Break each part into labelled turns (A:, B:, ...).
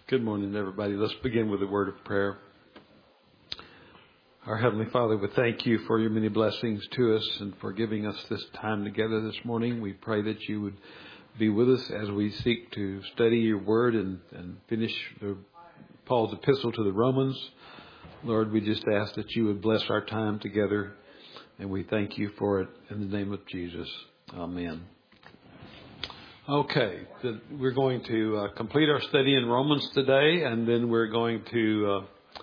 A: Good morning, everybody. Let's begin with a word of prayer. Our Heavenly Father, we thank you for your many blessings to us and for giving us this time together this morning. We pray that you would be with us as we seek to study your word and finish Paul's epistle to the Romans. Lord, we just ask that you would bless our time together, and we thank you for it in the name of Jesus. Amen. Okay, we're going to complete our study in Romans today, and then we're going to,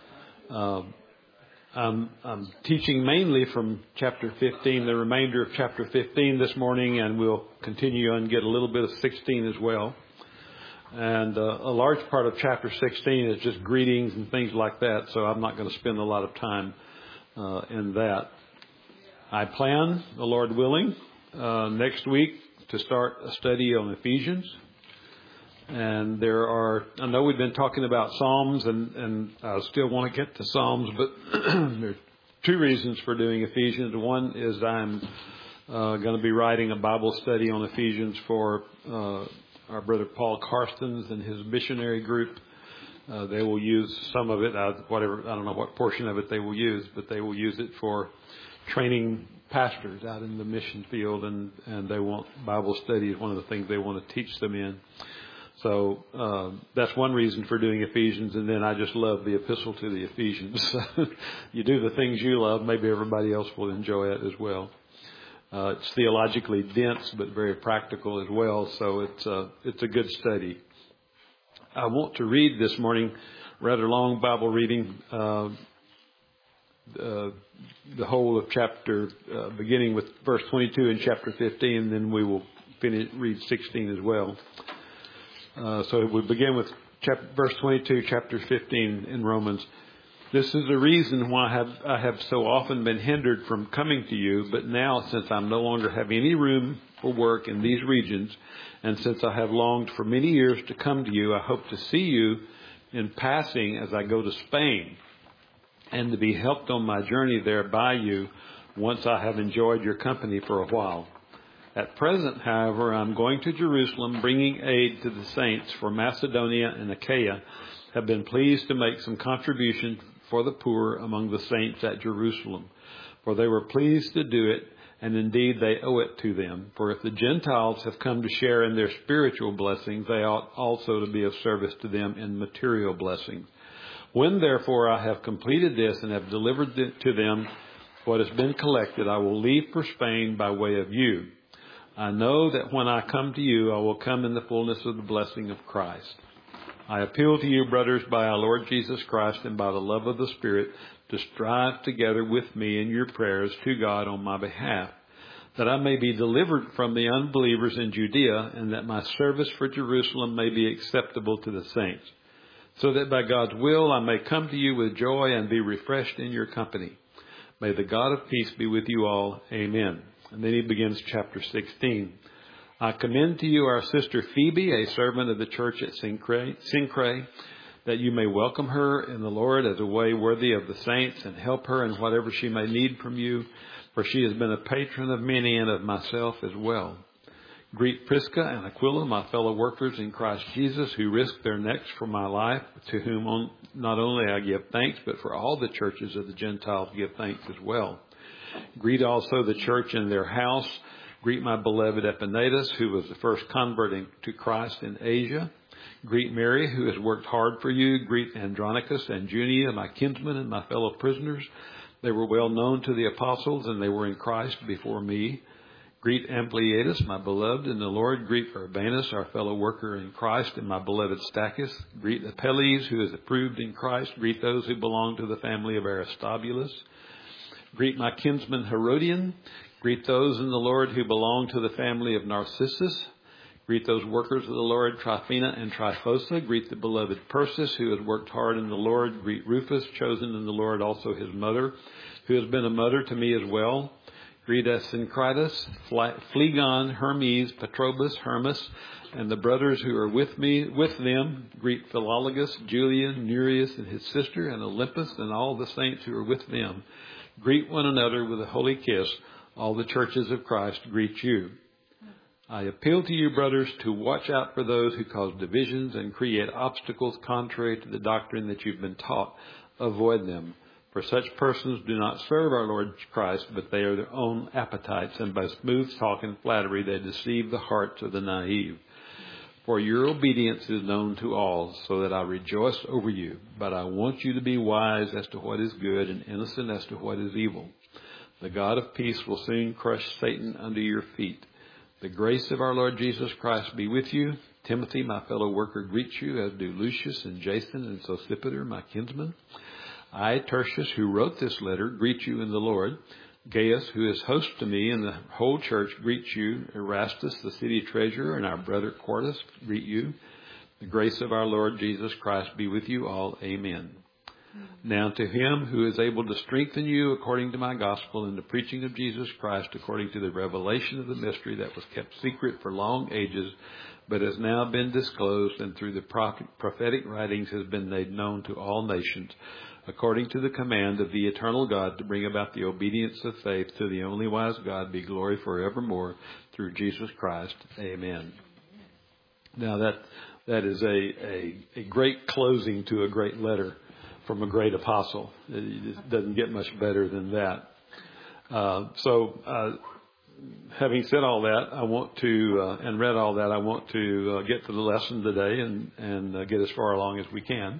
A: I'm teaching mainly from chapter 15, the remainder of chapter 15 this morning, and we'll continue and get a little bit of 16 as well. And a large part of chapter 16 is just greetings and things like that, so I'm not going to spend a lot of time in that. I plan, the Lord willing, next week to start a study on Ephesians. And I know we've been talking about Psalms, and I still want to get to Psalms, but there are two reasons for doing Ephesians. One is I'm going to be writing a Bible study on Ephesians for our brother Paul Karstens and his missionary group. They will use some of it, I don't know what portion of it they will use, but they will use it for training pastors out in the mission field, and they want Bible study is one of the things they want to teach them in. So that's one reason for doing Ephesians, and then I just love the epistle to the Ephesians. You do the things you love, maybe everybody else will enjoy it as well. It's theologically dense, but very practical as well, so it's a good study. I want to read this morning, rather long Bible reading, the whole of chapter, beginning with verse 22 in chapter 15, and then we will read 16 as well. So we begin with verse 22, chapter 15 in Romans. This is the reason why I have so often been hindered from coming to you, but now, since I no longer have any room for work in these regions, and since I have longed for many years to come to you, I hope to see you in passing as I go to Spain, and to be helped on my journey there by you once I have enjoyed your company for a while. At present, however, I'm going to Jerusalem, bringing aid to the saints, for Macedonia and Achaia have been pleased to make some contribution for the poor among the saints at Jerusalem. For they were pleased to do it, and indeed they owe it to them. For if the Gentiles have come to share in their spiritual blessings, they ought also to be of service to them in material blessings. When, therefore, I have completed this and have delivered to them what has been collected, I will leave for Spain by way of you. I know that when I come to you, I will come in the fullness of the blessing of Christ. I appeal to you, brothers, by our Lord Jesus Christ and by the love of the Spirit, to strive together with me in your prayers to God on my behalf, that I may be delivered from the unbelievers in Judea, and that my service for Jerusalem may be acceptable to the saints, so that by God's will I may come to you with joy and be refreshed in your company. May the God of peace be with you all. Amen. And then he begins chapter 16. I commend to you our sister Phoebe, a servant of the church at Cenchreae, that you may welcome her in the Lord as a way worthy of the saints, and help her in whatever she may need from you, for she has been a patron of many and of myself as well. Greet Prisca and Aquila, my fellow workers in Christ Jesus, who risked their necks for my life, to whom not only I give thanks, but for all the churches of the Gentiles give thanks as well. Greet also the church in their house. Greet my beloved Epaenetus, who was the first convert to Christ in Asia. Greet Mary, who has worked hard for you. Greet Andronicus and Junia, my kinsmen and my fellow prisoners. They were well known to the apostles, and they were in Christ before me. Greet Ampliatus, my beloved in the Lord. Greet Urbanus, our fellow worker in Christ, and my beloved Stachys. Greet Apelles, who is approved in Christ. Greet those who belong to the family of Aristobulus. Greet my kinsman Herodian. Greet those in the Lord who belong to the family of Narcissus. Greet those workers of the Lord, Tryphena and Tryphosa. Greet the beloved Persis, who has worked hard in the Lord. Greet Rufus, chosen in the Lord, also his mother, who has been a mother to me as well. Greet Asyncritus, Phlegon, Hermes, Patrobas, Hermas, and the brothers who are with them. Greet Philologus, Julian, Nereus and his sister, and Olympus, and all the saints who are with them. Greet one another with a holy kiss. All the churches of Christ greet you. I appeal to you, brothers, to watch out for those who cause divisions and create obstacles contrary to the doctrine that you've been taught. Avoid them. For such persons do not serve our Lord Christ, but they are their own appetites, and by smooth talk and flattery they deceive the hearts of the naive. For your obedience is known to all, so that I rejoice over you. But I want you to be wise as to what is good and innocent as to what is evil. The God of peace will soon crush Satan under your feet. The grace of our Lord Jesus Christ be with you. Timothy, my fellow worker, greets you, as do Lucius and Jason and Sosipater, my kinsmen. I, Tertius, who wrote this letter, greet you in the Lord. Gaius, who is host to me and the whole church, greets you. Erastus, the city treasurer, and our brother Quartus greet you. The grace of our Lord Jesus Christ be with you all. Amen. Now to him who is able to strengthen you according to my gospel and the preaching of Jesus Christ according to the revelation of the mystery that was kept secret for long ages, but has now been disclosed and through the prophetic writings has been made known to all nations, according to the command of the eternal God, to bring about the obedience of faith to the only wise God, be glory forevermore through Jesus Christ. Amen. Now that is a great closing to a great letter from a great apostle. It doesn't get much better than that. Having said all that, I want to, and read all that, I want to get to the lesson today and get as far along as we can.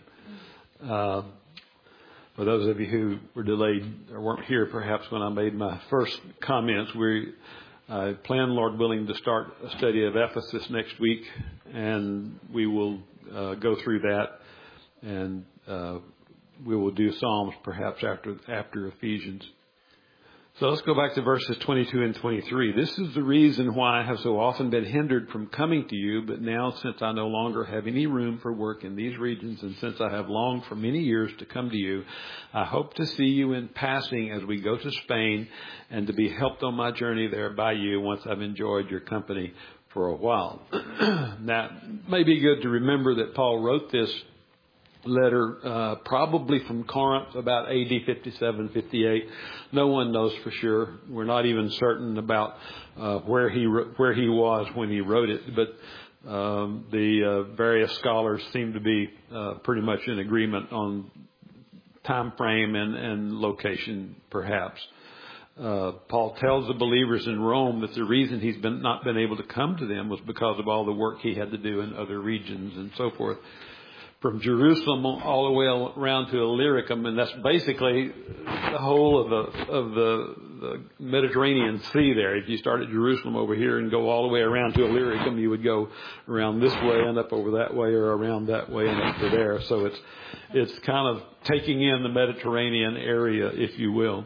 A: For those of you who were delayed or weren't here perhaps when I made my first comments, I plan, Lord willing, to start a study of Ephesus next week, and we will go through that, and we will do Psalms perhaps after Ephesians. So let's go back to verses 22 and 23. This is the reason why I have so often been hindered from coming to you, but now since I no longer have any room for work in these regions, and since I have longed for many years to come to you, I hope to see you in passing as we go to Spain and to be helped on my journey there by you once I've enjoyed your company for a while. Now, it may be good to remember that Paul wrote this letter probably from Corinth about AD 57, 58. No one knows for sure. We're not even certain about where he was when he wrote it, but the various scholars seem to be pretty much in agreement on time frame and location, perhaps. Paul tells the believers in Rome that the reason he's not been able to come to them was because of all the work he had to do in other regions and so forth. From Jerusalem all the way around to Illyricum, and that's basically the whole of the Mediterranean Sea there. If you start at Jerusalem over here and go all the way around to Illyricum, you would go around this way and up over that way, or around that way and up to there. So it's kind of taking in the Mediterranean area, if you will.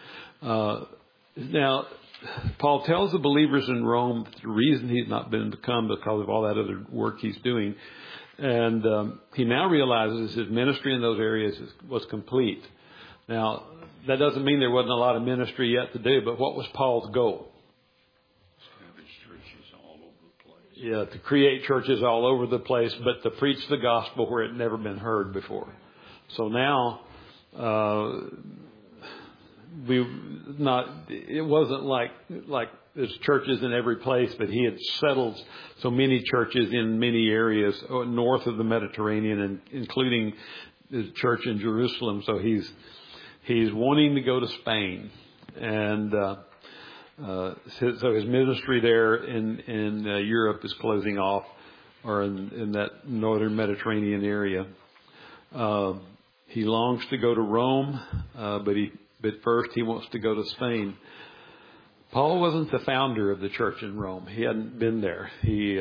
A: Now, Paul tells the believers in Rome that the reason he's not been to come because of all that other work he's doing. And he now realizes his ministry in those areas was complete. Now, that doesn't mean there wasn't a lot of ministry yet to do, but what was Paul's goal?
B: Establish churches all over the place.
A: Yeah, to create churches all over the place, but to preach the gospel where it had never been heard before. So now, it wasn't like there's churches in every place, but he had settled so many churches in many areas north of the Mediterranean, and including the church in Jerusalem. So he's wanting to go to Spain, and so his ministry there in Europe is closing off, or in that northern Mediterranean area. He longs to go to Rome, but first he wants to go to Spain. Paul wasn't the founder of the church in Rome. He hadn't been there. He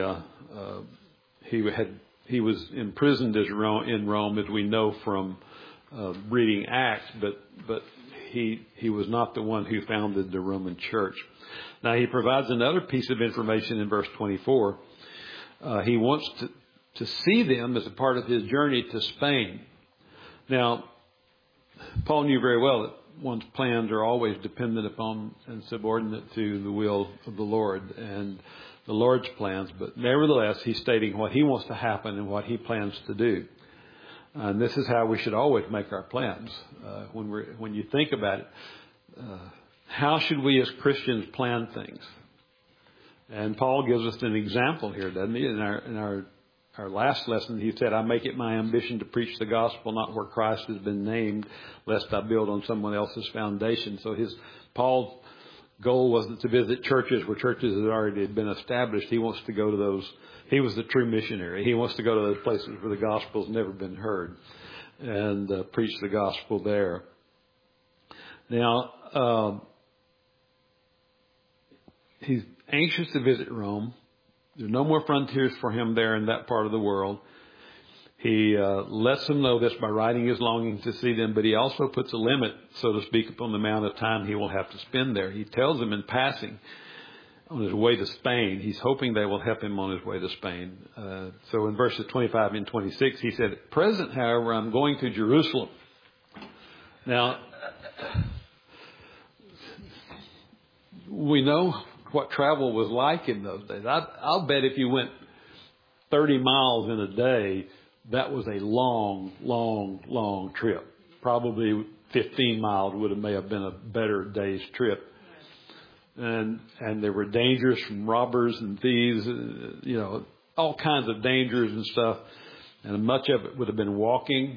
A: was imprisoned in Rome, as we know from reading Acts. But he was not the one who founded the Roman church. Now he provides another piece of information in verse 24. He wants to see them as a part of his journey to Spain. Now, Paul knew very well that one's plans are always dependent upon and subordinate to the will of the Lord and the Lord's plans. But nevertheless, he's stating what he wants to happen and what he plans to do. And this is how we should always make our plans. When you think about it, how should we as Christians plan things? And Paul gives us an example here, doesn't he? In our last lesson, he said, I make it my ambition to preach the gospel, not where Christ has been named, lest I build on someone else's foundation. So Paul's goal wasn't to visit churches where churches had already been established. He wants to go to those. He was the true missionary. He wants to go to those places where the gospel's never been heard and preach the gospel there. Now, he's anxious to visit Rome. There's no more frontiers for him there in that part of the world. He lets them know this by writing his longing to see them, but he also puts a limit, so to speak, upon the amount of time he will have to spend there. He tells them in passing on his way to Spain. He's hoping they will help him on his way to Spain. So in verses 25 and 26, he said, at present, however, I'm going to Jerusalem. Now, we know what travel was like in those days. I'll bet if you went 30 miles in a day, that was a long, long, long trip. Probably 15 miles may have been a better day's trip. And there were dangers from robbers and thieves, all kinds of dangers and stuff. And much of it would have been walking.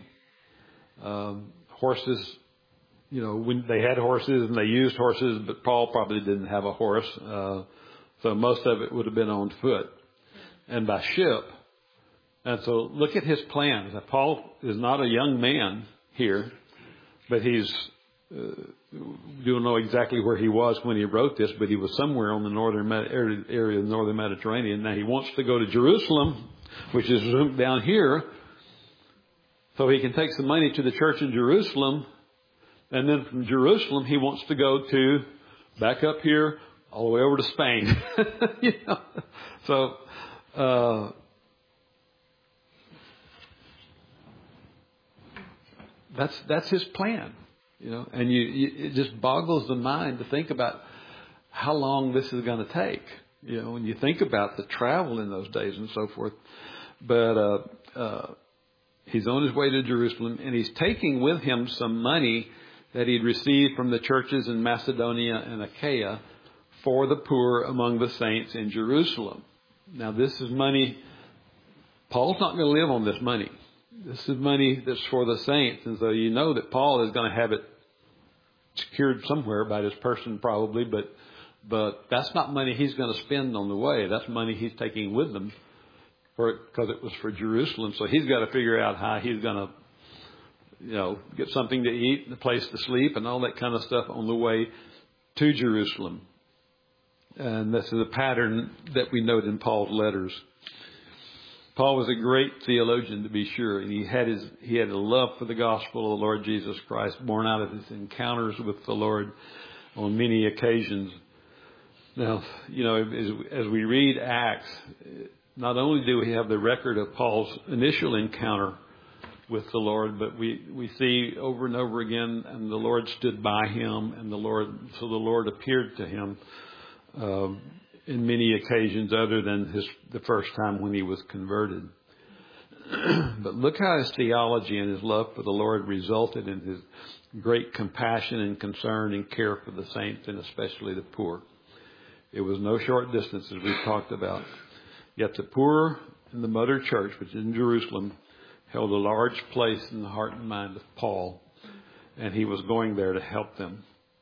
A: Horses, when they had horses and they used horses, but Paul probably didn't have a horse. So most of it would have been on foot and by ship. And so look at his plans. Now, Paul is not a young man here, but he's, you don't know exactly where he was when he wrote this, but he was somewhere on the northern area of the northern Mediterranean. Now he wants to go to Jerusalem, which is down here, so he can take some money to the church in Jerusalem. And then from Jerusalem, he wants to go back up here, all the way over to Spain. So, that's his plan, and it just boggles the mind to think about how long this is going to take, when you think about the travel in those days and so forth. But, he's on his way to Jerusalem, and he's taking with him some money that he'd received from the churches in Macedonia and Achaia for the poor among the saints in Jerusalem. Now, this is money. Paul's not going to live on this money. This is money that's for the saints. And so you know that Paul is going to have it secured somewhere about his person probably, but that's not money he's going to spend on the way. That's money he's taking with him because it was for Jerusalem. So he's got to figure out how he's going to get something to eat and a place to sleep and all that kind of stuff on the way to Jerusalem. And this is a pattern that we note in Paul's letters. Paul was a great theologian, to be sure, and he had a love for the gospel of the Lord Jesus Christ, born out of his encounters with the Lord on many occasions. Now, as we read Acts, not only do we have the record of Paul's initial encounter with the Lord, but we see over and over again, and the Lord stood by him, and the Lord appeared to him in many occasions other than the first time when he was converted. But look how his theology and his love for the Lord resulted in his great compassion and concern and care for the saints, and especially the poor. It was no short distance, as we've talked about. Yet the poor in the mother church, which is in Jerusalem, held a large place in the heart and mind of Paul, and he was going there to help them.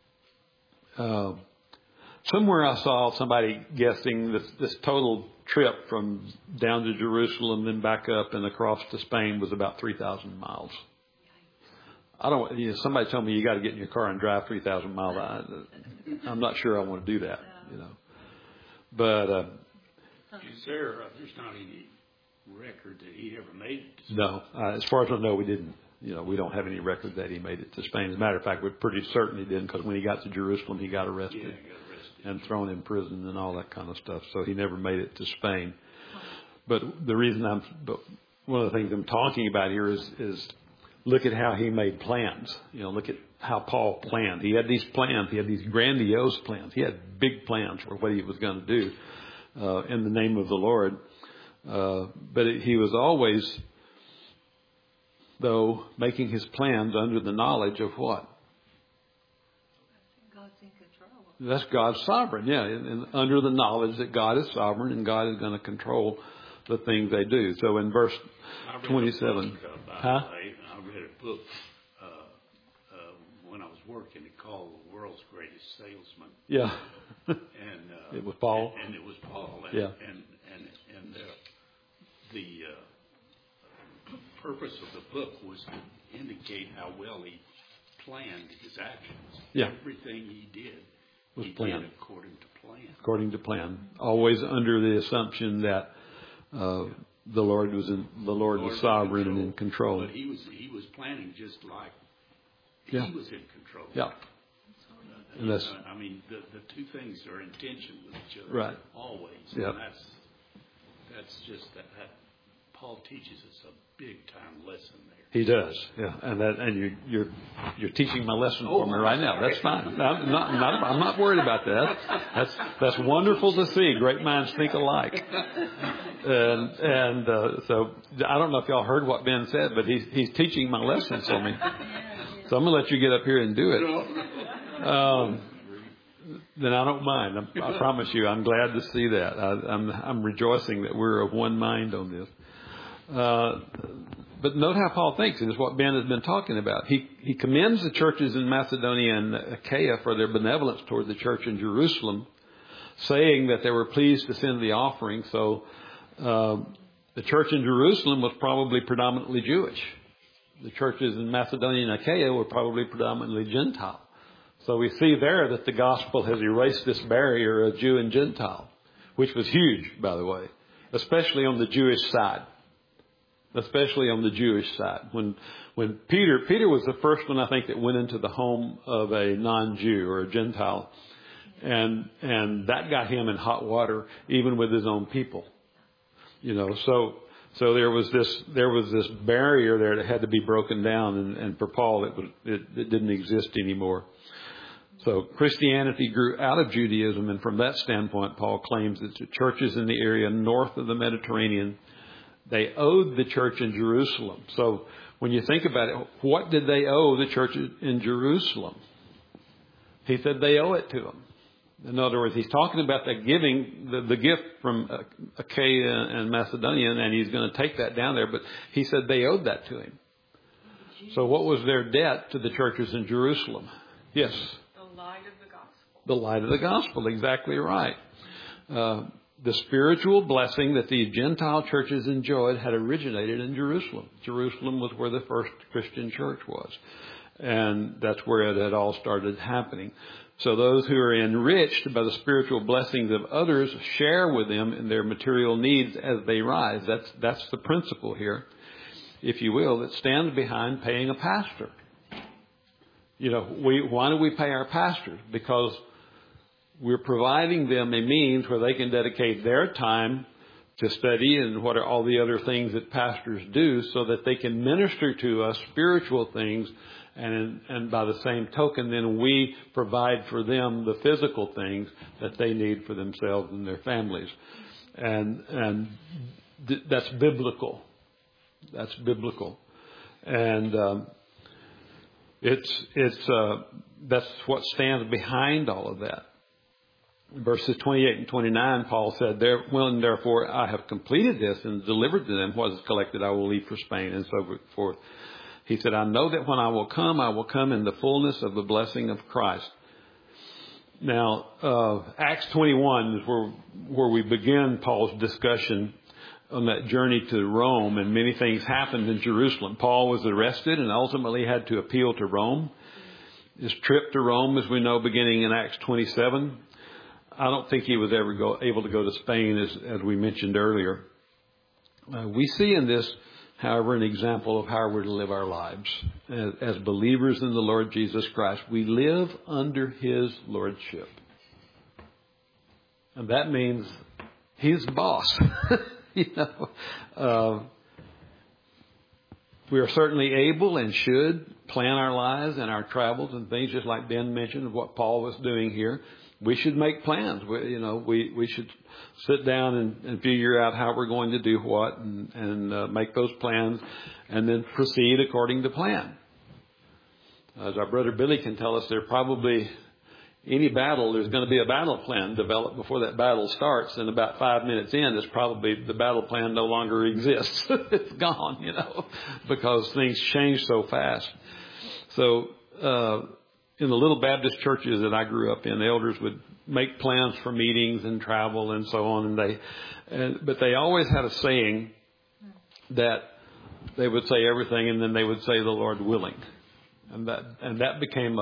A: Somewhere I saw somebody guessing this total trip from down to Jerusalem, then back up and across to Spain was about 3,000 miles. Somebody told me you got to get in your car and drive 3,000 miles. I'm not sure I want to do that, But
B: there's not any record that he ever made it to Spain.
A: No, as far as I know, we didn't. We don't have any record that he made it to Spain. As a matter of fact, we're pretty certain he didn't, because when he got to Jerusalem, he got arrested.
B: Yeah, he got arrested
A: and thrown in prison and all that kind of stuff. So he never made it to Spain. But one of the things I'm talking about here is look at how he made plans. Look at how Paul planned. He had these plans. He had these grandiose plans. He had big plans for what he was going to do in the name of the Lord. But he was always, though, making his plans under the knowledge of what?
C: God's in control.
A: That's God's sovereign, yeah, and under the knowledge that God is sovereign and God is going to control the things they do. So in verse 27,
B: I read a book when I was working. It called "The World's Greatest Salesman."
A: Yeah,
B: and
A: it was Paul.
B: And it was Paul. And,
A: yeah,
B: and the purpose of the book was to indicate how well he planned his actions.
A: Yeah,
B: everything he did
A: was
B: he
A: planned
B: did according to plan.
A: According to plan, always under the assumption that the Lord was sovereign and in control.
B: But he was planning just like he was in control.
A: Yeah. And that's,
B: I mean, the two things are in tension with each other.
A: Right.
B: Always.
A: Yeah.
B: And that's just that Paul teaches us a big time lesson there.
A: He does, yeah, and you're teaching my lesson for me right now. That's fine. I'm not worried about that. That's wonderful to see. Great minds think alike. And so I don't know if y'all heard what Ben said, but he's teaching my lesson for me. So I'm gonna let you get up here and do it. Then I don't mind. I promise you, I'm glad to see that. I'm rejoicing that we're of one mind on this. But note how Paul thinks, and it's what Ben has been talking about. He commends the churches in Macedonia and Achaia for their benevolence toward the church in Jerusalem, saying that they were pleased to send the offering. So the church in Jerusalem was probably predominantly Jewish. The churches in Macedonia and Achaia were probably predominantly Gentile. So we see there that the gospel has erased this barrier of Jew and Gentile, which was huge, by the way, especially on the Jewish side. Especially on the Jewish side. When Peter was the first one, I think, that went into the home of a non-Jew or a Gentile. And that got him in hot water, even with his own people. You know, so there was this barrier there that had to be broken down, and for Paul it didn't exist anymore. So Christianity grew out of Judaism, and from that standpoint, Paul claims that the churches in the area north of the Mediterranean, they owed the church in Jerusalem. So when you think about it, what did they owe the church in Jerusalem? He said they owe it to them. In other words, he's talking about the giving, the gift from Achaia and Macedonia, and he's going to take that down there. But he said they owed that to him. So what was their debt to the churches in Jerusalem? Yes.
C: The light of the gospel.
A: The light of the gospel, exactly right. The spiritual blessing that the Gentile churches enjoyed had originated in Jerusalem. Jerusalem was where the first Christian church was. And that's where it had all started happening. So those who are enriched by the spiritual blessings of others share with them in their material needs as they rise. That's the principle here, if you will, that stands behind paying a pastor. You know, why do we pay our pastors? Because we're providing them a means where they can dedicate their time to study and what are all the other things that pastors do, so that they can minister to us spiritual things, and by the same token, then we provide for them the physical things that they need for themselves and their families. And that's biblical. That's biblical. And that's what stands behind all of that. Verses 28 and 29, Paul said, when therefore I have completed this and delivered to them what is collected, I will leave for Spain, and so forth. He said, I know that when I will come in the fullness of the blessing of Christ. Now, Acts 21 is where we begin Paul's discussion on that journey to Rome, and many things happened in Jerusalem. Paul was arrested and ultimately had to appeal to Rome. His trip to Rome, as we know, beginning in Acts 27. I don't think he was ever able to go to Spain, as we mentioned earlier. We see in this, however, an example of how we're to live our lives. As believers in the Lord Jesus Christ, we live under His lordship. And that means He's the boss. We are certainly able and should plan our lives and our travels and things, just like Ben mentioned of what Paul was doing here. We should make plans. We should sit down and figure out how we're going to do what and make those plans and then proceed according to plan. As our brother Billy can tell us, there are probably any battle, there's going to be a battle plan developed before that battle starts. And about 5 minutes in, it's probably the battle plan no longer exists. It's gone, because things change so fast. So in the little Baptist churches that I grew up in, the elders would make plans for meetings and travel and so on. But they always had a saying that they would say everything, and then they would say the Lord willing. And that became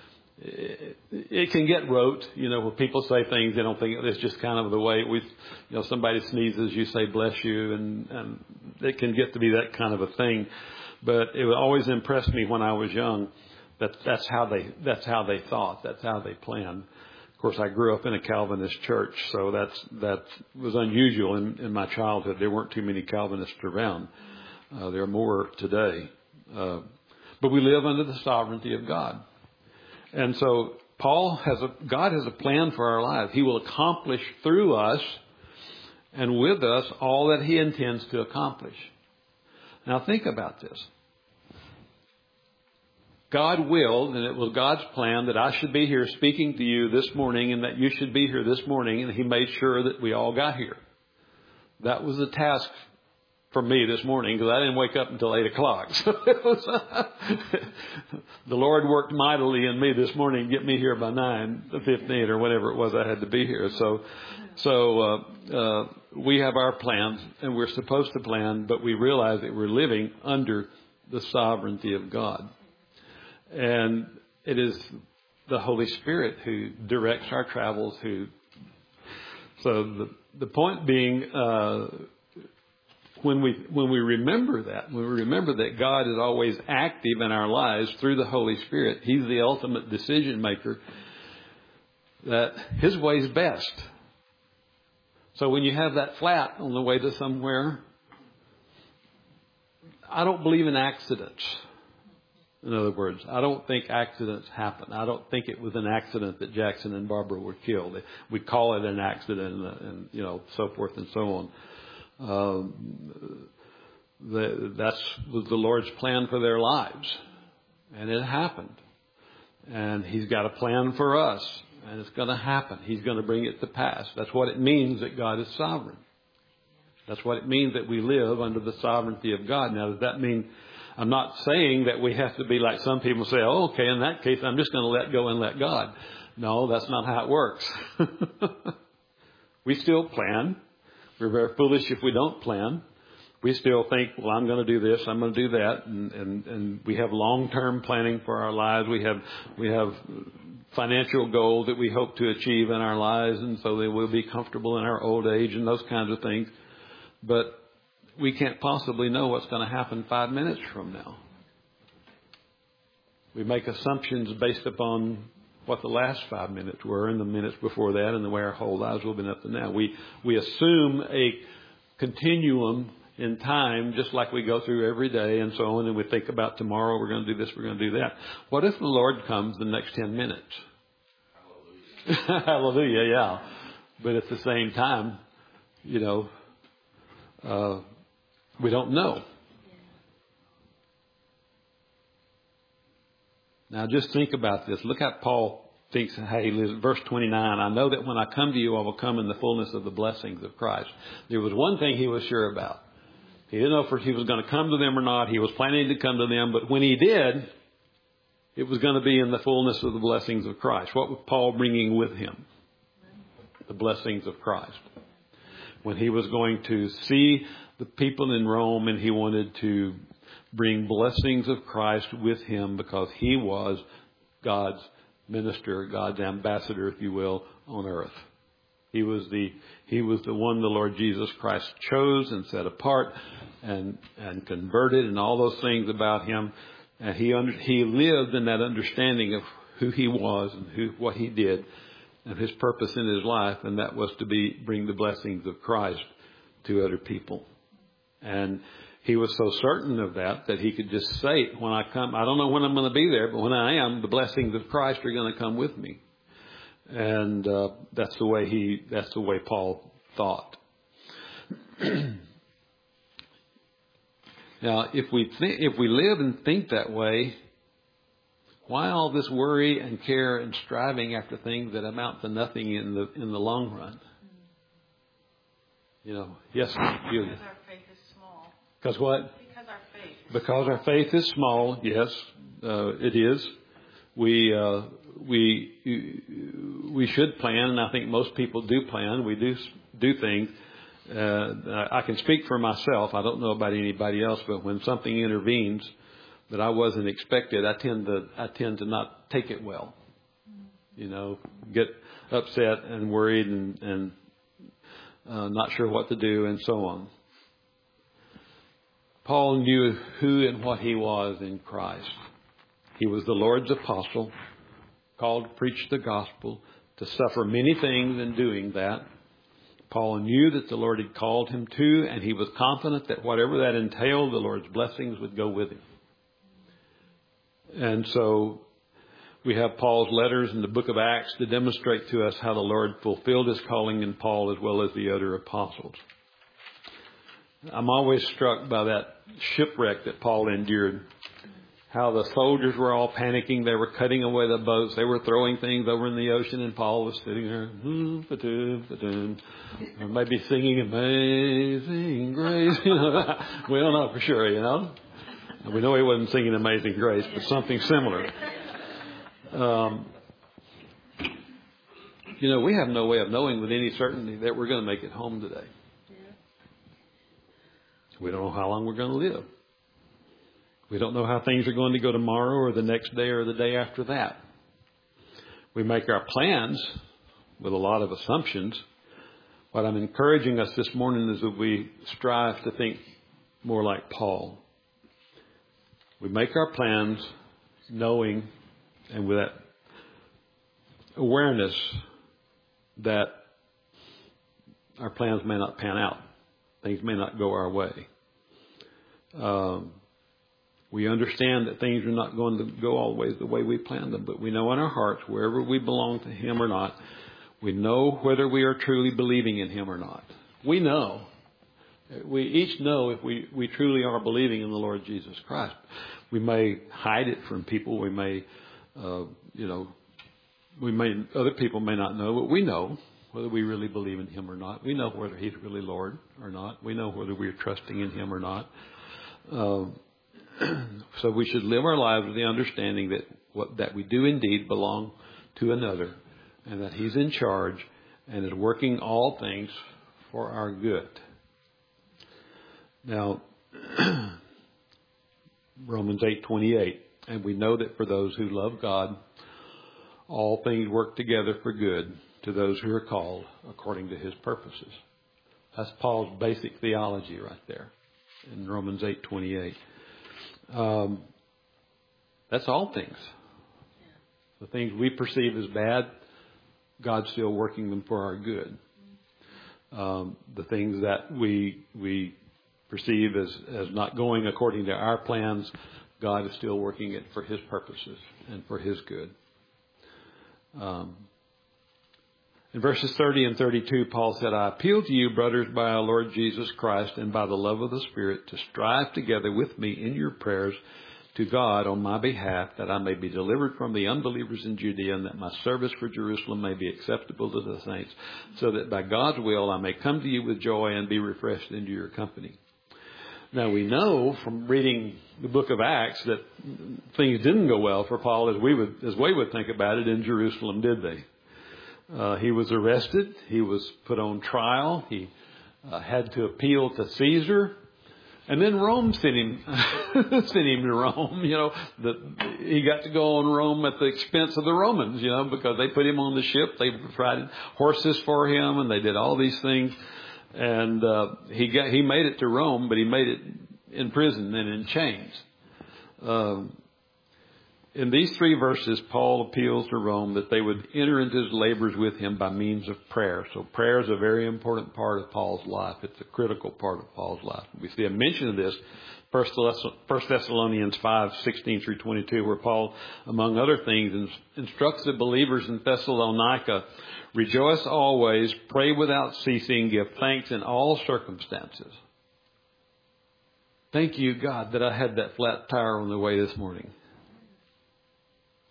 A: it can get rote, where people say things they don't think it's just kind of the way somebody sneezes, you say bless you, and it can get to be that kind of a thing. But it always impressed me when I was young that's how they thought, that's how they planned. Of course, I grew up in a Calvinist church, so that was unusual in my childhood. There weren't too many Calvinists around. There are more today. But we live under the sovereignty of God. And so God has a plan for our lives. He will accomplish through us and with us all that He intends to accomplish. Now think about this. God willed, and it was God's plan that I should be here speaking to you this morning and that you should be here this morning, and He made sure that we all got here. That was the task for me this morning, because I didn't wake up until 8 o'clock. So the Lord worked mightily in me this morning to get me here by 9:15 or whatever it was I had to be here. So we have our plans, and we're supposed to plan, but we realize that we're living under the sovereignty of God. And it is the Holy Spirit who directs our travels. So the point being, when we remember that God is always active in our lives through the Holy Spirit, He's the ultimate decision maker, that His way is best. So when you have that flat on the way to somewhere, I don't believe in accidents. In other words, I don't think accidents happen. I don't think it was an accident that Jackson and Barbara were killed. We call it an accident and so forth and so on. That was the Lord's plan for their lives. And it happened. And He's got a plan for us. And it's going to happen. He's going to bring it to pass. That's what it means that God is sovereign. That's what it means that we live under the sovereignty of God. Now, does that mean... I'm not saying that we have to be like some people say, oh, okay, in that case, I'm just going to let go and let God. No, that's not how it works. We still plan. We're very foolish if we don't plan. We still think, well, I'm going to do this, I'm going to do that. And we have long-term planning for our lives. We have financial goals that we hope to achieve in our lives, and so that we'll be comfortable in our old age and those kinds of things. But we can't possibly know what's going to happen 5 minutes from now. We make assumptions based upon what the last 5 minutes were and the minutes before that and the way our whole lives will have been up to now. We assume a continuum in time, just like we go through every day and so on, and we think about tomorrow, we're going to do this, we're going to do that. What if the Lord comes the next 10 minutes? Hallelujah. Hallelujah, yeah. But at the same time, we don't know. Now just think about this. Look how Paul thinks, hey, verse 29, I know that when I come to you, I will come in the fullness of the blessings of Christ. There was one thing he was sure about. He didn't know if he was going to come to them or not. He was planning to come to them, but when he did, it was going to be in the fullness of the blessings of Christ. What was Paul bringing with him? The blessings of Christ. When he was going to see the people in Rome, and he wanted to bring blessings of Christ with him because he was God's minister, God's ambassador, if you will, on earth. He was the one the Lord Jesus Christ chose and set apart and converted, and all those things about him. And he lived in that understanding of who he was and what he did and his purpose in his life, and that was to bring the blessings of Christ to other people. And he was so certain of that he could just say, when I come, I don't know when I'm going to be there, but when I am, the blessings of Christ are going to come with me. And that's the way Paul thought. Now, if we live and think that way, Why all this worry and care and striving after things that amount to nothing in the long run? You know, yes, Julia.
C: Because our faith is small.
A: Because what?
C: Because our faith.
A: Because our faith is small. Yes, it is. We should plan, and I think most people do plan. We do things. I can speak for myself. I don't know about anybody else, but when something intervenes that I wasn't expected, I tend to not take it well. You know, get upset and worried and not sure what to do and so on. Paul knew who and what he was in Christ. He was the Lord's apostle, called to preach the gospel, to suffer many things in doing that. Paul knew that the Lord had called him to, and he was confident that whatever that entailed, the Lord's blessings would go with him. And so we have Paul's letters in the book of Acts to demonstrate to us how the Lord fulfilled his calling in Paul as well as the other apostles. I'm always struck by that shipwreck that Paul endured. How the soldiers were all panicking. They were cutting away the boats. They were throwing things over in the ocean, and Paul was sitting there, or maybe singing Amazing Grace. We don't know for sure, you know. We know he wasn't singing Amazing Grace, but something similar. We have no way of knowing with any certainty that we're going to make it home today. We don't know how long we're going to live. We don't know how things are going to go tomorrow or the next day or the day after that. We make our plans with a lot of assumptions. What I'm encouraging us this morning is that we strive to think more like Paul. We make our plans knowing and with that awareness that our plans may not pan out. Things may not go our way. We understand that things are not going to go always the way we planned them, but we know in our hearts, wherever we belong to Him or not, we know whether we are truly believing in Him or not. We know. We each know if we truly are believing in the Lord Jesus Christ. We may hide it from people. We may, other people may not know, but we know whether we really believe in Him or not. We know whether He's really Lord or not. We know whether we're trusting in Him or not. So we should live our lives with the understanding that we do indeed belong to another, and that He's in charge and is working all things for our good. Now, Romans 8:28, and we know that for those who love God, all things work together for good to those who are called according to His purposes. That's Paul's basic theology right there in Romans 8:28. That's all things. The things we perceive as bad, God's still working them for our good. The things that we perceive as not going according to our plans, God is still working it for His purposes and for His good. In verses 30 and 32, Paul said, I appeal to you, brothers, by our Lord Jesus Christ and by the love of the Spirit, to strive together with me in your prayers to God on my behalf, that I may be delivered from the unbelievers in Judea, and that my service for Jerusalem may be acceptable to the saints, so that by God's will I may come to you with joy and be refreshed into your company. Now, we know from reading the book of Acts that things didn't go well for Paul as we would think about it in Jerusalem, did they? He was arrested. He was put on trial. He had to appeal to Caesar. And then Rome sent him to Rome. He got to go on Rome at the expense of the Romans, because they put him on the ship. They provided horses for him, and they did all these things. And he made it to Rome, but he made it in prison and in chains. In these three verses, Paul appeals to Rome that they would enter into his labors with him by means of prayer. So prayer is a very important part of Paul's life. It's a critical part of Paul's life. We see a mention of this, 1 Thessalonians 5:16 through 22, where Paul, among other things, instructs the believers in Thessalonica, rejoice always, pray without ceasing, give thanks in all circumstances. Thank you, God, that I had that flat tire on the way this morning.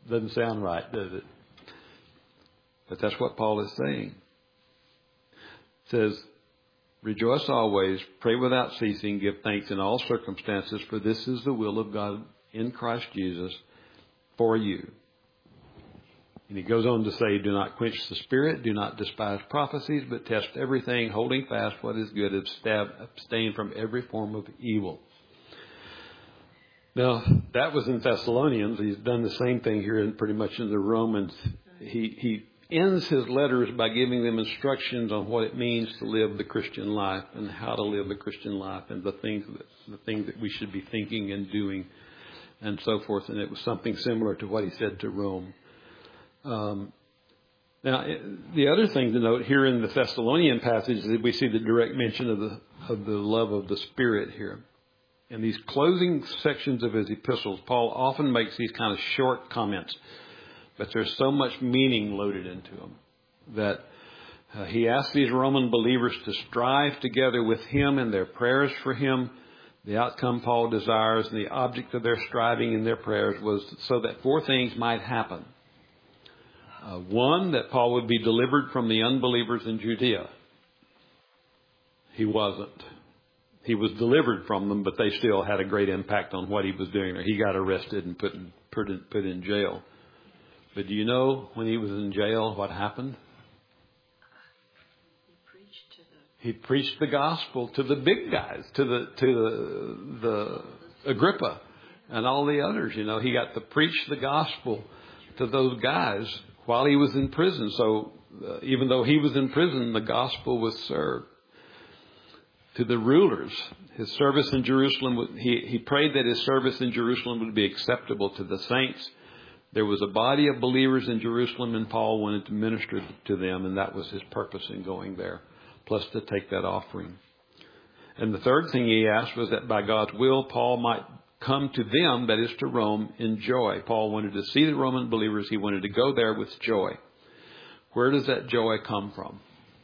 A: Doesn't sound right, does it? But that's what Paul is saying. It says, rejoice always, pray without ceasing, give thanks in all circumstances, for this is the will of God in Christ Jesus for you. And he goes on to say, do not quench the spirit, do not despise prophecies, but test everything, holding fast what is good, abstain from every form of evil. Now, that was in Thessalonians. He's done the same thing here in pretty much in the Romans. He ends his letters by giving them instructions on what it means to live the Christian life and how to live the Christian life and the things that we should be thinking and doing and so forth. And it was something similar to what he said to Rome. Now, the other thing to note here in the Thessalonian passage is that we see the direct mention of the love of the Spirit here. In these closing sections of his epistles, Paul often makes these kind of short comments, but there's so much meaning loaded into them that he asks these Roman believers to strive together with him in their prayers for him. The outcome Paul desires and the object of their striving in their prayers was so that 4 things might happen. 1, that Paul would be delivered from the unbelievers in Judea. He wasn't. He was delivered from them, but they still had a great impact on what he was doing there. He got arrested and put in jail. But do you know when he was in jail what happened? He preached the gospel to the big guys, to the Agrippa and all the others. You know, he got to preach the gospel to those guys while he was in prison. So even though he was in prison, the gospel was served. To the rulers, his service in Jerusalem, he prayed that his service in Jerusalem would be acceptable to the saints. There was a body of believers in Jerusalem, and Paul wanted to minister to them, and that was his purpose in going there, plus to take that offering. And the third thing he asked was that by God's will, Paul might come to them, that is to Rome, in joy. Paul wanted to see the Roman believers. He wanted to go there with joy. Where does that joy come from?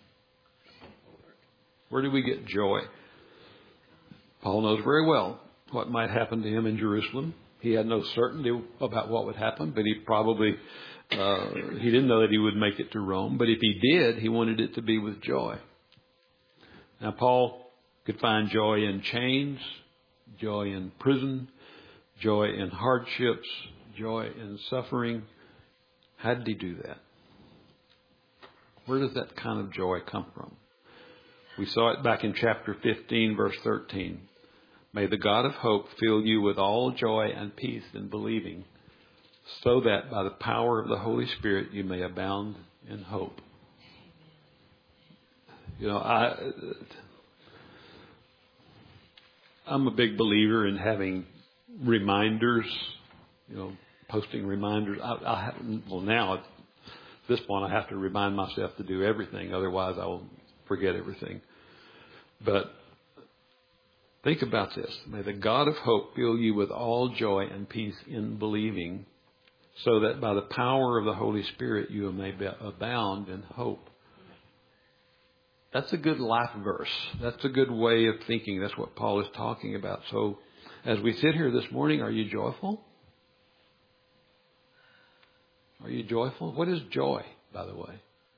A: Where do we get joy? Paul knows very well what might happen to him in Jerusalem. He had no certainty about what would happen, but he didn't know that he would make it to Rome. But if he did, he wanted it to be with joy. Now, Paul could find joy in chains, joy in prison, joy in hardships, joy in suffering. How did he do that? Where does that kind of joy come from? We saw it back in chapter 15, verse 13. May the God of hope fill you with all joy and peace in believing, so that by the power of the Holy Spirit you may abound in hope. You know, I'm a big believer in having reminders, you know, posting reminders. Now at this point I have to remind myself to do everything, otherwise I will forget everything. But think about this. May the God of hope fill you with all joy and peace in believing, so that by the power of the Holy Spirit you may abound in hope. That's a good life verse. That's a good way of thinking. That's what Paul is talking about. So as we sit here this morning, are you joyful? Are you joyful? What is joy, by the way?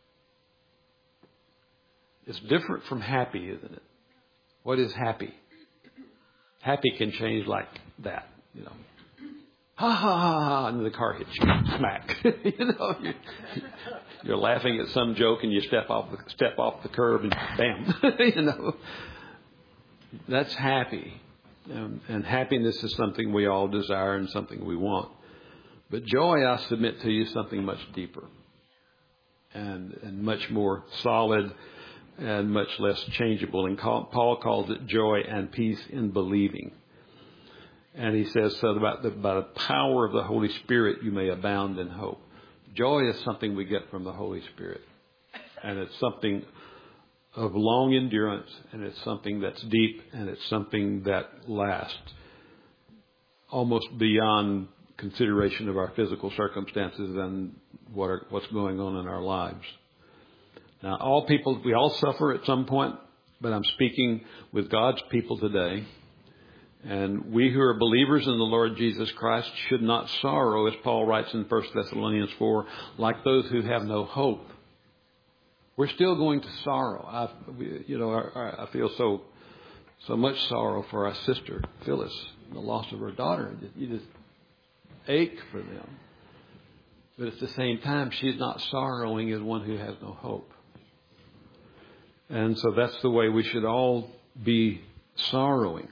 A: It's different from happy, isn't it? What is happy? Happy can change like that, you know. Ha ha ha ha, and the car hits you, smack. You know, you're laughing at some joke and you step off the curb and bam. You know, that's happy, and happiness is something we all desire and something we want. But joy, I submit to you, is something much deeper and much more solid and much less changeable. And Paul calls it joy and peace in believing. And he says, so by the power of the Holy Spirit, you may abound in hope. Joy is something we get from the Holy Spirit. And it's something of long endurance, and it's something that's deep, and it's something that lasts almost beyond consideration of our physical circumstances and what's going on in our lives. Now, all people, we all suffer at some point, but I'm speaking with God's people today. And we who are believers in the Lord Jesus Christ should not sorrow, as Paul writes in 1 Thessalonians 4, like those who have no hope. We're still going to sorrow. I feel so much sorrow for our sister, Phyllis, the loss of her daughter. You just ache for them. But at the same time, she's not sorrowing as one who has no hope. And so that's the way we should all be sorrowing.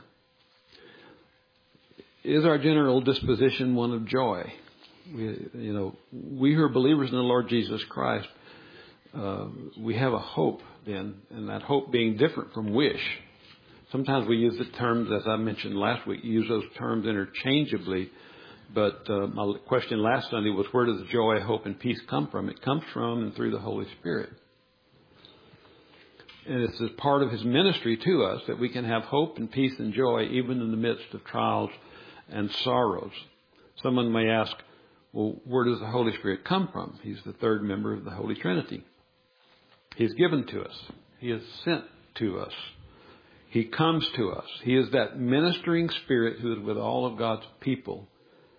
A: Is our general disposition one of joy? We who are believers in the Lord Jesus Christ, we have a hope then, and that hope being different from wish. Sometimes we use the terms, as I mentioned last week, use those terms interchangeably. But my question last Sunday was, where does joy, hope, and peace come from? It comes from and through the Holy Spirit. And it's as part of His ministry to us that we can have hope and peace and joy even in the midst of trials and sorrows. Someone may ask, well, where does the Holy Spirit come from? He's the third member of the Holy Trinity. He's given to us. He is sent to us. He comes to us. He is that ministering Spirit who is with all of God's people.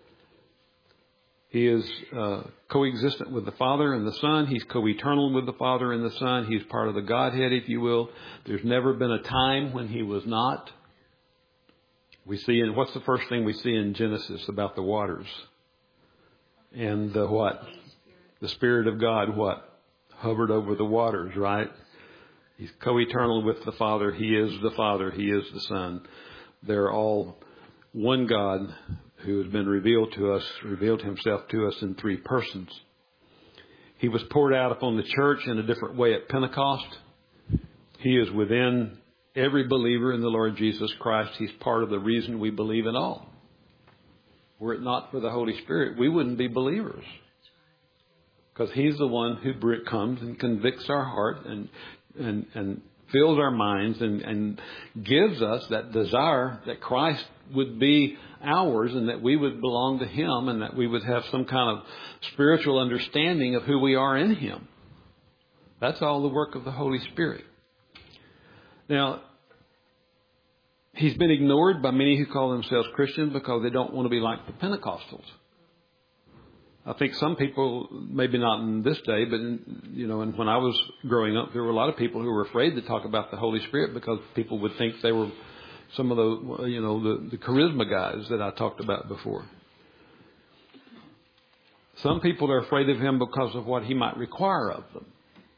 A: He is coexistent with the Father and the Son. He's co-eternal with the Father and the Son. He's part of the Godhead, if you will. There's never been a time when He was not. We see, and what's the first thing we see in Genesis about the waters? And the what? The Spirit of God, what? Hovered over the waters, right? He's co-eternal with the Father. He is the Father. He is the Son. They're all one God who has been revealed to us, revealed Himself to us in three persons. He was poured out upon the church in a different way at Pentecost. He is within every believer in the Lord Jesus Christ. He's part of the reason we believe at all. Were it not for the Holy Spirit, we wouldn't be believers. Because He's the one who comes and convicts our heart and fills our minds and gives us that desire that Christ would be ours and that we would belong to Him and that we would have some kind of spiritual understanding of who we are in Him. That's all the work of the Holy Spirit. Now, He's been ignored by many who call themselves Christians because they don't want to be like the Pentecostals. I think some people, maybe not in this day, but and when I was growing up, there were a lot of people who were afraid to talk about the Holy Spirit because people would think they were some of the charisma guys that I talked about before. Some people are afraid of Him because of what He might require of them.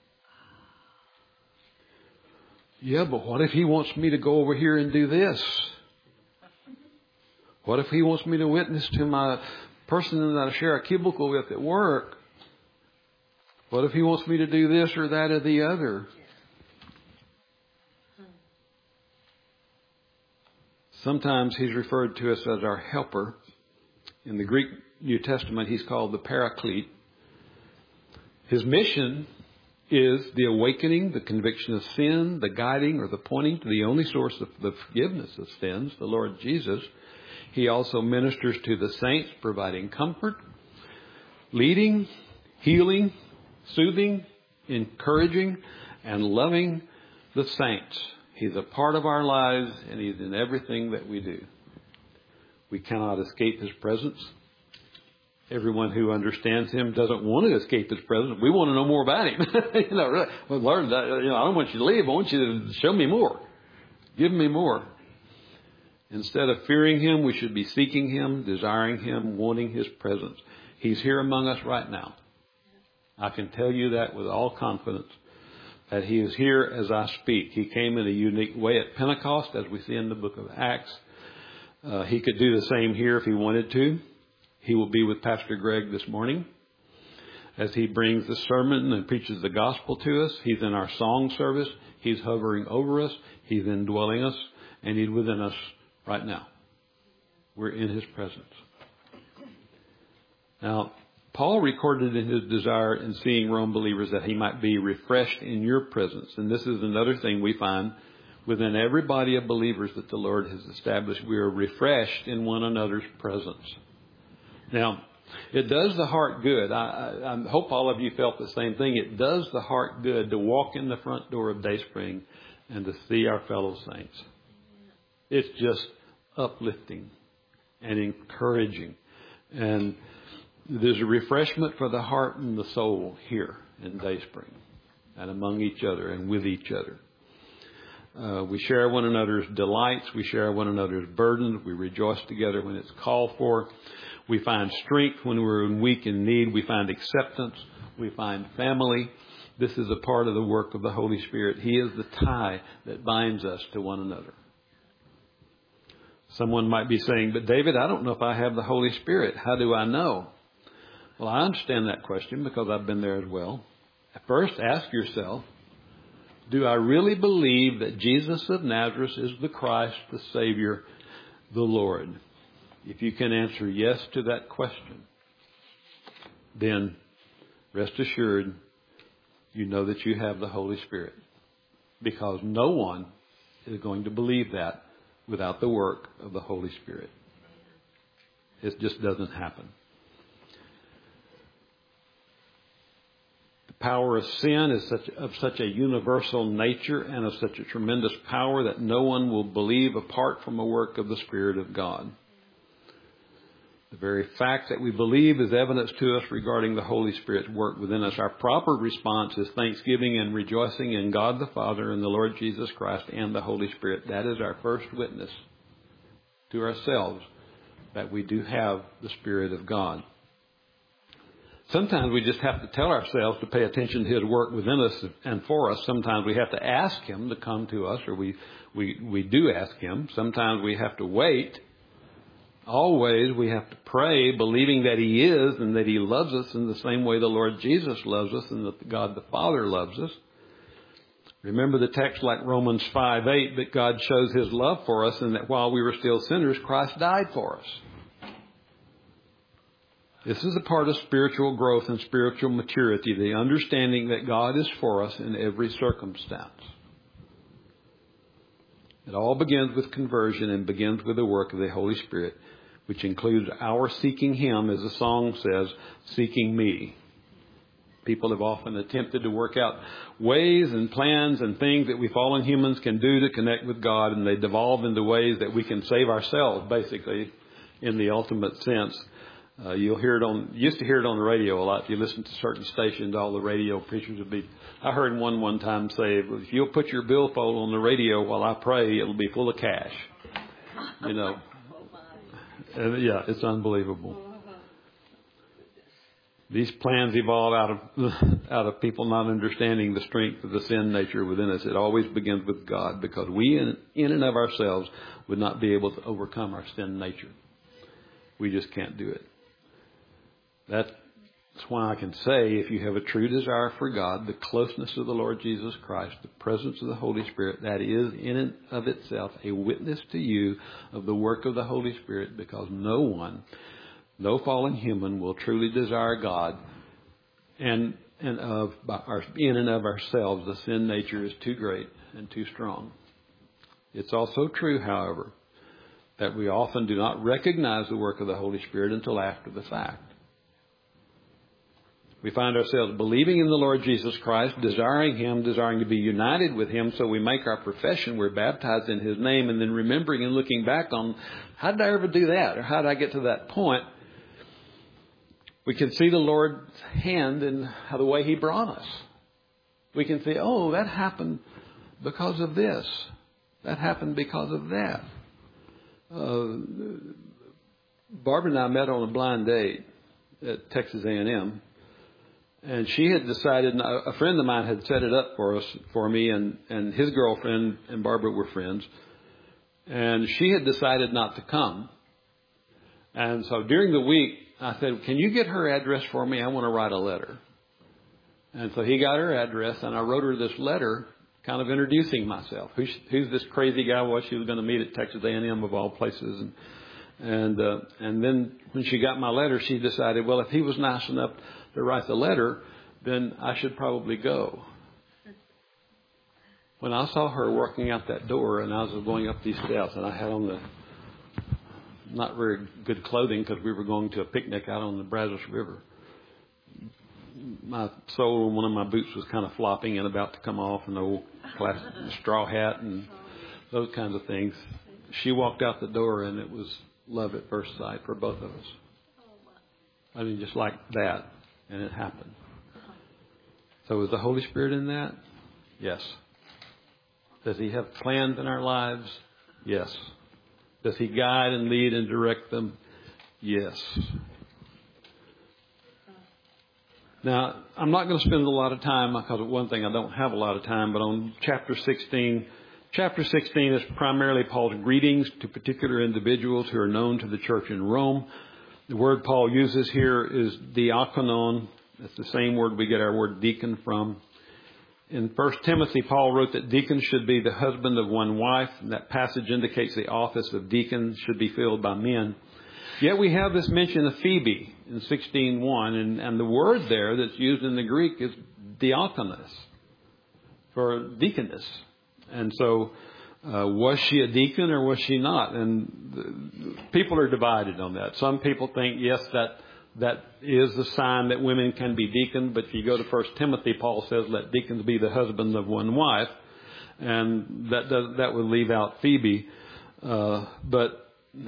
A: Yeah, but what if He wants me to go over here and do this? What if He wants me to witness to my person that I share a cubicle with at work? What if He wants me to do this or that or the other? Sometimes He's referred to us as our helper. In the Greek New Testament, He's called the Paraclete. His mission is the awakening, the conviction of sin, the guiding or the pointing to the only source of the forgiveness of sins, the Lord Jesus. He also ministers to the saints, providing comfort, leading, healing, soothing, encouraging, and loving the saints. He's a part of our lives, and He's in everything that we do. We cannot escape His presence. Everyone who understands Him doesn't want to escape His presence. We want to know more about Him. Really. Well, Lord, I don't want you to leave. I want you to show me more. Give me more. Instead of fearing Him, we should be seeking Him, desiring Him, wanting His presence. He's here among us right now. I can tell you that with all confidence, that He is here as I speak. He came in a unique way at Pentecost, as we see in the book of Acts. He could do the same here if He wanted to. He will be with Pastor Greg this morning as he brings the sermon and preaches the gospel to us. He's in our song service. He's hovering over us. He's indwelling us. And He's within us right now. We're in His presence. Now, Paul recorded in his desire in seeing Rome believers that he might be refreshed in your presence. And this is another thing we find within every body of believers that the Lord has established. We are refreshed in one another's presence. Now, it does the heart good. I hope all of you felt the same thing. It does the heart good to walk in the front door of Dayspring and to see our fellow saints. It's just uplifting and encouraging. And there's a refreshment for the heart and the soul here in Dayspring and among each other and with each other. We share one another's delights. We share one another's burdens. We rejoice together when it's called for. We find strength when we're weak and in need. We find acceptance. We find family. This is a part of the work of the Holy Spirit. He is the tie that binds us to one another. Someone might be saying, but David, I don't know if I have the Holy Spirit. How do I know? Well, I understand that question because I've been there as well. First, ask yourself, do I really believe that Jesus of Nazareth is the Christ, the Savior, the Lord? If you can answer yes to that question, then rest assured, you know that you have the Holy Spirit. Because no one is going to believe that without the work of the Holy Spirit. It just doesn't happen. The power of sin is of such a universal nature and of such a tremendous power that no one will believe apart from a work of the Spirit of God. The very fact that we believe is evidence to us regarding the Holy Spirit's work within us. Our proper response is thanksgiving and rejoicing in God the Father and the Lord Jesus Christ and the Holy Spirit. That is our first witness to ourselves that we do have the Spirit of God. Sometimes we just have to tell ourselves to pay attention to His work within us and for us. Sometimes we have to ask Him to come to us, or we do ask Him. Sometimes we have to wait. Always we have to pray, believing that He is and that He loves us in the same way the Lord Jesus loves us and that God the Father loves us. Remember the text like Romans 5:8, that God shows His love for us and that while we were still sinners, Christ died for us. This is a part of spiritual growth and spiritual maturity, the understanding that God is for us in every circumstance. It all begins with conversion and begins with the work of the Holy Spirit, which includes our seeking Him, as the song says, seeking me. People have often attempted to work out ways and plans and things that we fallen humans can do to connect with God, and they devolve into ways that we can save ourselves, basically, in the ultimate sense. You used to hear it on the radio a lot. If you listen to certain stations, all the radio preachers would be. I heard one time say, if you'll put your billfold on the radio while I pray, it'll be full of cash. You know. And yeah, it's unbelievable. These plans evolve out of people not understanding the strength of the sin nature within us. It always begins with God, because we in and of ourselves would not be able to overcome our sin nature. We just can't do it. That's why I can say, if you have a true desire for God, the closeness of the Lord Jesus Christ, the presence of the Holy Spirit, that is in and of itself a witness to you of the work of the Holy Spirit, because no fallen human will truly desire God, and in and of ourselves, the sin nature is too great and too strong. It's also true, however, that we often do not recognize the work of the Holy Spirit until after the fact. We find ourselves believing in the Lord Jesus Christ, desiring Him, desiring to be united with Him, so we make our profession, we're baptized in His name, and then remembering and looking back on, how did I ever do that? Or how did I get to that point? We can see the Lord's hand in the way He brought us. We can say, oh, that happened because of this. That happened because of that. Barbara and I met on a blind date at Texas A&M. And she had decided, a friend of mine had set it up for me, and his girlfriend and Barbara were friends. And she had decided not to come. And so during the week, I said, can you get her address for me? I want to write a letter. And so he got her address, and I wrote her this letter kind of introducing myself. Who's this crazy guy was she was going to meet at Texas A&M of all places. And then when she got my letter, she decided, well, if he was nice enough to write the letter, then I should probably go. When I saw her walking out that door, and I was going up these steps, and I had on the not very good clothing because we were going to a picnic out on the Brazos River. My sole on one of my boots was kind of flopping and about to come off, an old straw hat and those kinds of things. she walked out the door and it was love at first sight for both of us. I mean, just like that. And it happened. So is the Holy Spirit in that? Yes. Does He have plans in our lives? Yes. Does He guide and lead and direct them? Yes. Now, I'm not going to spend a lot of time, because one thing, I don't have a lot of time, but on chapter 16. Chapter 16 is primarily Paul's greetings to particular individuals who are known to the church in Rome. The word Paul uses here is diakonon. That's the same word we get our word deacon from. In 1 Timothy, Paul wrote that deacons should be the husband of one wife. And that passage indicates the office of deacon should be filled by men. Yet we have this mention of Phoebe in 16:1, and the word there that's used in the Greek is diakonos, for deaconess. And so, was she a deacon or was she not? And people are divided on that. Some people think, yes, that is a sign that women can be deacon. But if you go to 1 Timothy, Paul says, let deacons be the husband of one wife. And that would leave out Phoebe. But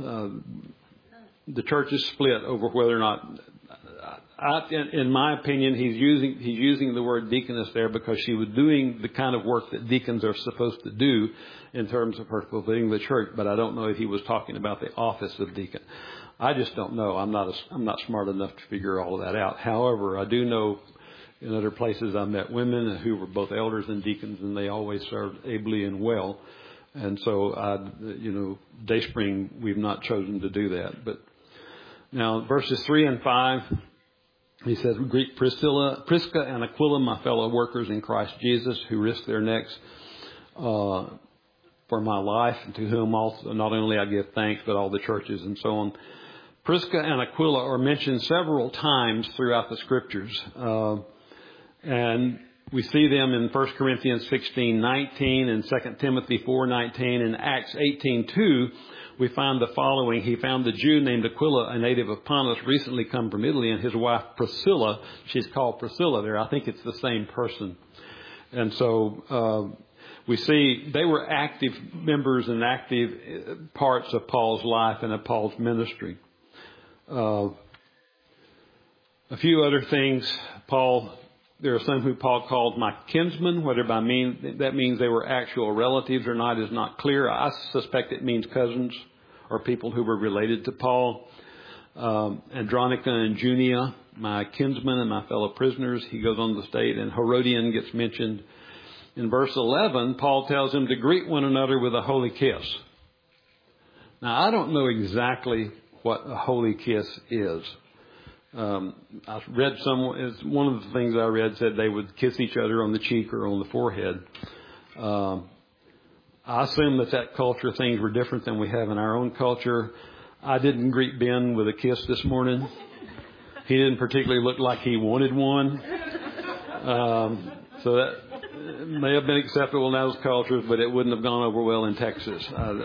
A: the church is split over whether or not. In my opinion, he's using the word deaconess there because she was doing the kind of work that deacons are supposed to do in terms of her fulfilling the church. But I don't know if he was talking about the office of deacon. I just don't know. I'm not smart enough to figure all of that out. However, I do know in other places I met women who were both elders and deacons, and they always served ably and well. And so, Dayspring, we've not chosen to do that. But now, verses 3 and 5. He says, greet Prisca and Aquila, my fellow workers in Christ Jesus, who risked their necks for my life, and to whom also not only I give thanks, but all the churches and so on. Prisca and Aquila are mentioned several times throughout the Scriptures. And we see them in 1 Corinthians 16:19 and 2 Timothy 4:19 and Acts 18:2. We find the following. He found the Jew named Aquila, a native of Pontus, recently come from Italy, and his wife Priscilla. She's called Priscilla there. I think it's the same person. And so we see they were active members and active parts of Paul's life and of Paul's ministry. A few other things. There are some who Paul called my kinsmen. Whether that means they were actual relatives or not is not clear. I suspect it means cousins or people who were related to Paul. Andronica and Junia, my kinsmen and my fellow prisoners, he goes on to state. And Herodion gets mentioned. In verse 11, Paul tells them to greet one another with a holy kiss. Now, I don't know exactly what a holy kiss is. I read one of the things I read said they would kiss each other on the cheek or on the forehead. I assume that culture things were different than we have in our own culture. I didn't greet Ben with a kiss this morning. He didn't particularly look like he wanted one. So that may have been acceptable in those cultures, but it wouldn't have gone over well in Texas.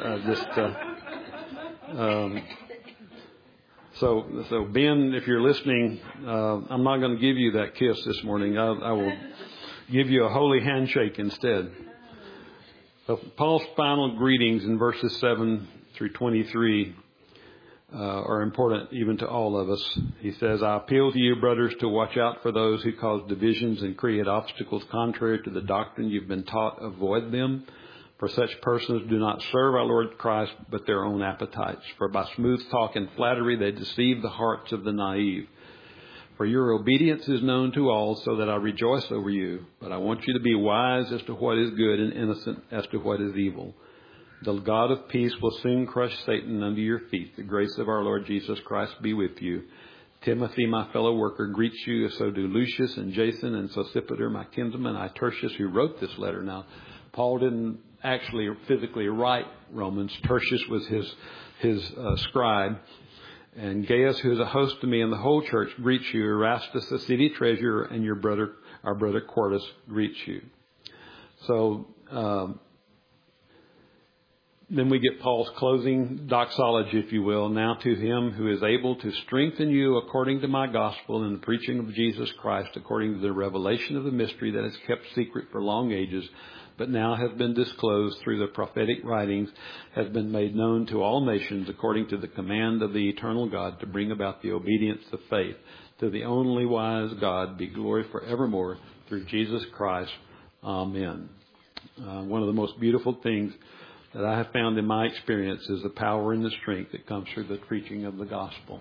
A: So Ben, if you're listening, I'm not going to give you that kiss this morning. I will give you a holy handshake instead. So Paul's final greetings in verses 7 through 23 are important even to all of us. He says, I appeal to you, brothers, to watch out for those who cause divisions and create obstacles contrary to the doctrine you've been taught. Avoid them. For such persons do not serve our Lord Christ, but their own appetites. For by smooth talk and flattery they deceive the hearts of the naive. For your obedience is known to all, so that I rejoice over you. But I want you to be wise as to what is good and innocent as to what is evil. The God of peace will soon crush Satan under your feet. The grace of our Lord Jesus Christ be with you. Timothy, my fellow worker, greets you. So do Lucius and Jason and Sosipater, my kinsman. I, Tertius, who wrote this letter. Now, Paul didn't actually physically write Romans. Tertius was his scribe. And Gaius, who is a host to me and the whole church, greets you. Erastus, the city treasurer, and our brother Quartus, greets you. So Then we get Paul's closing doxology, if you will. Now to him who is able to strengthen you according to my gospel and the preaching of Jesus Christ, according to the revelation of the mystery that is kept secret for long ages, but now has been disclosed through the prophetic writings, has been made known to all nations according to the command of the eternal God to bring about the obedience of faith. To the only wise God be glory forevermore through Jesus Christ. Amen. One of the most beautiful things that I have found in my experience is the power and the strength that comes through the preaching of the gospel.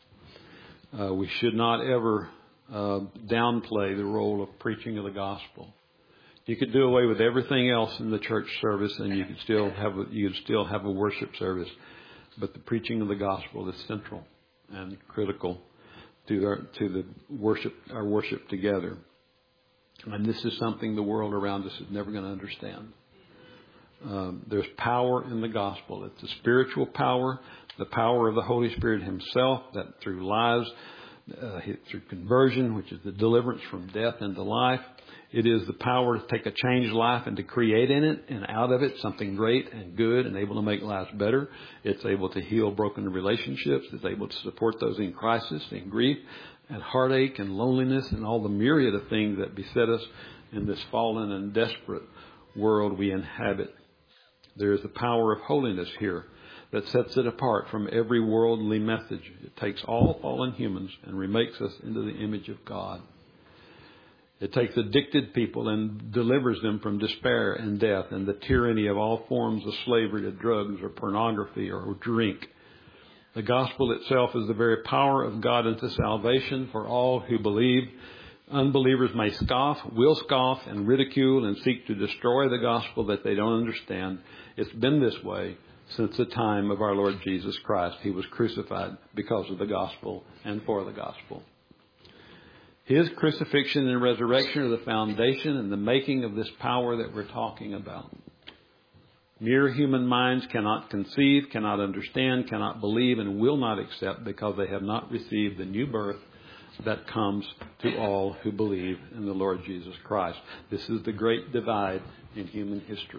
A: We should not ever downplay the role of preaching of the gospel. You could do away with everything else in the church service, and you could still have a worship service. But the preaching of the gospel is central and critical to our worship together. And this is something the world around us is never going to understand. There's power in the gospel. It's a spiritual power, the power of the Holy Spirit himself, that through lives, through conversion, which is the deliverance from death into life. It is the power to take a changed life and to create in it and out of it something great and good and able to make lives better. It's able to heal broken relationships. It's able to support those in crisis and grief and heartache and loneliness and all the myriad of things that beset us in this fallen and desperate world we inhabit. There is the power of holiness here that sets it apart from every worldly message. It takes all fallen humans and remakes us into the image of God. It takes addicted people and delivers them from despair and death and the tyranny of all forms of slavery to drugs or pornography or drink. The gospel itself is the very power of God unto salvation for all who believe. Unbelievers may will scoff and ridicule and seek to destroy the gospel that they don't understand. It's been this way since the time of our Lord Jesus Christ. He was crucified because of the gospel and for the gospel. His crucifixion and resurrection are the foundation and the making of this power that we're talking about. Mere human minds cannot conceive, cannot understand, cannot believe, and will not accept because they have not received the new birth that comes to all who believe in the Lord Jesus Christ. This is the great divide in human history.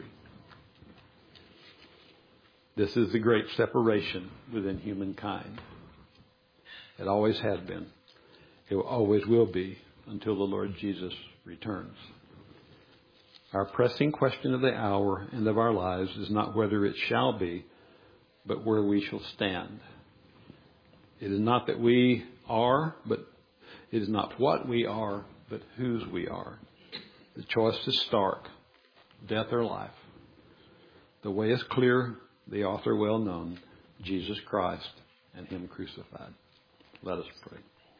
A: This is the great separation within humankind. It always has been. It always will be until the Lord Jesus returns. Our pressing question of the hour and of our lives is not whether it shall be, but where we shall stand. It is not that we are, but it is not what we are, but whose we are. The choice is stark, death or life. The way is clear, the author well known, Jesus Christ and Him crucified. Let us pray.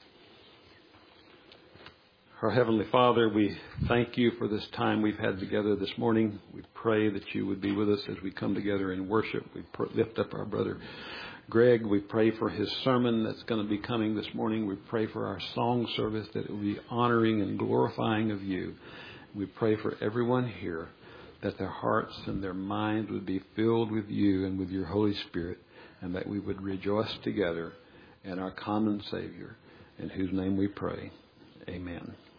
A: Our Heavenly Father, we thank you for this time we've had together this morning. We pray that you would be with us as we come together in worship. We lift up our brother Greg. We pray for his sermon that's going to be coming this morning. We pray for our song service, that it will be honoring and glorifying of you. We pray for everyone here, that their hearts and their minds would be filled with you and with your Holy Spirit, and that we would rejoice together in our common Savior, in whose name we pray. Amen.